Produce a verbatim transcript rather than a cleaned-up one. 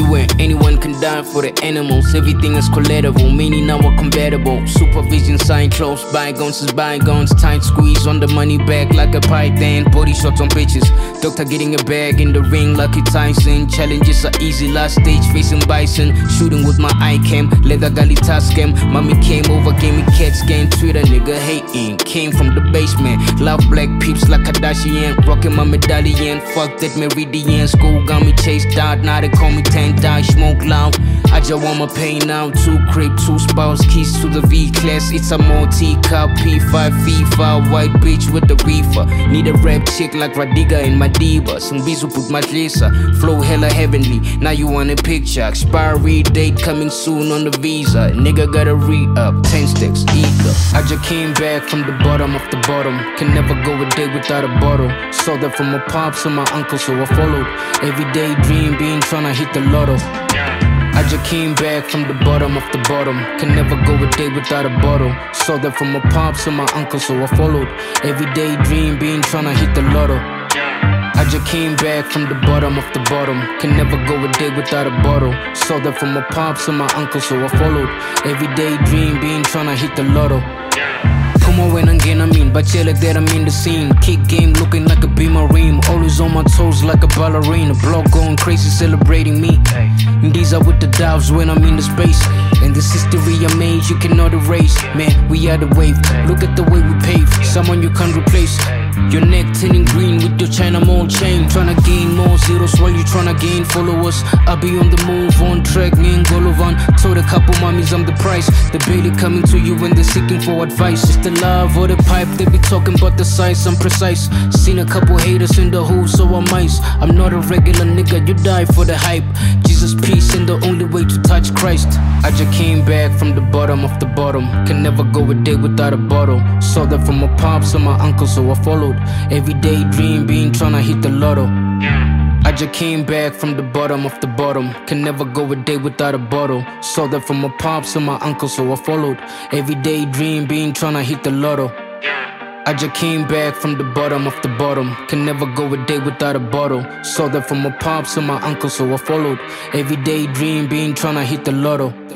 swear anyone can die for the animals. Everything is collateral, meaning now we're compatible. Supervision sign close, bygones is bygones. Tight squeeze on the money bag like a python. Body shots on bitches, doctor getting a bag in the ring like a Tyson. Challenges are easy, last stage facing bison. Shooting with my eye cam, leather gully task cam. Mommy came over, gave me cats game. Twitter nigga hating, came from the basement. Love black peeps like Kardashian. Rocking my medallion, fuck that meridian. School got me chased out, now they call me ten die, smoke loud. I just want my pain now. Two crib, two spouse, keys to the V-Class. It's a multi-cup, P five FIFA. White bitch with the reefer. Need a rap chick like Radiga in my diva. Some beats will put my lisa. Flow hella heavenly, now you want a picture. Expiry date coming soon on the visa. Nigga gotta re-up, ten sticks, eager. I just came back from the bottom of the bottom. Can never go a day without a bottle. Saw that from my pops and my uncle, so I followed. Everyday dream being tryna hit the lotto. I just came back from the bottom of the bottom. Can never go a day without a bottle. Saw that from my pops and my uncle, so I followed. Everyday dream being tryna hit the lotto. I just came back from the bottom of the bottom. Can never go a day without a bottle. Saw that from my pops and my uncle, so I followed. Everyday dream being tryna hit the lotto. Come on when again, I mean, but yeah, like that I'm in the scene. Kick game looking like a B-Marine. Always on my toes like a ballerina. Block going crazy celebrating me. And these are with the dives when I'm in the space. And this history I made you cannot erase. Man, we are the wave, look at the way we pave. Someone you can't replace. Your neck turning green with your China mall chain. Tryna gain more zeros while you tryna gain followers. I be on the move, on track, me and Golovan. Told a couple mommies I'm the price. They barely coming to you when they're seeking for advice. It's the love or the pipe, they be talking about the size, I'm precise. Seen a couple haters in the hole, so I'm ice. I'm not a regular nigga, you die for the hype. Jesus peace and the only way to touch Christ. I just came back from the bottom of the bottom. Can never go a day without a bottle. Saw that from my pops and my uncle, so I followed. Everyday dream being tryna hit the lotto. I just came back from the bottom of the bottom. Can never go a day without a bottle. Saw that from my pops and my uncle, so I followed. Everyday dream being tryna hit the lotto. I just came back from the bottom of the bottom. Can never go a day without a bottle. Saw that from my pops and my uncle, so I followed. Everyday dream being tryna hit the lotto.